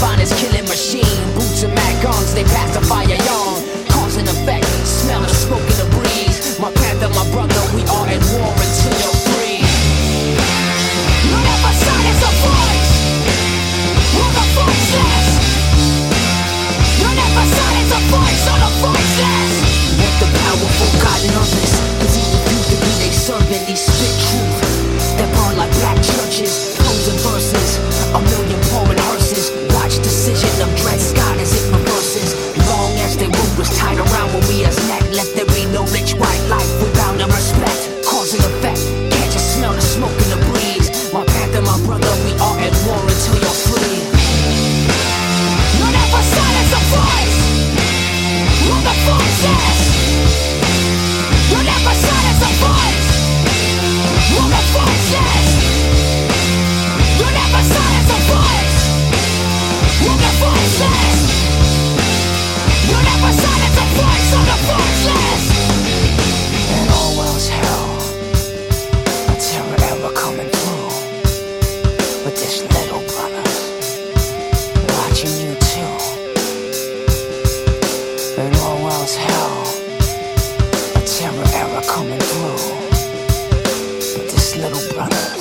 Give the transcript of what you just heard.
finest killing machine. Boots and mad guns, they pacify a yawn. Cause and effect, smell the smoke in the breeze. My panther, my brother, we are at war until you're free. You never silence a voice. We're the voiceless. You never silence a voice or the voiceless. What the powerful got numbers, cause he refused to be they servant, he spit truth that burn like black churches, poems and verses, a million pouring hearses. Watch decision of Dred Scott as it reverses. Long as their root was tied around when we as net, let there be no rich white life without no respect. Cause and effect, can't you smell the smoke in the breeze? My panther, my brother, we are at war until you're free. You never silence a voice. We're the voices. You never silence a voice. We're the voices. You never silence a voice. We're the voices. You never silence a voice. We're the voiceless. And all else hell, a terror ever coming through. With this little brother watching you too. And all else hell, a terror ever coming through. With this little brother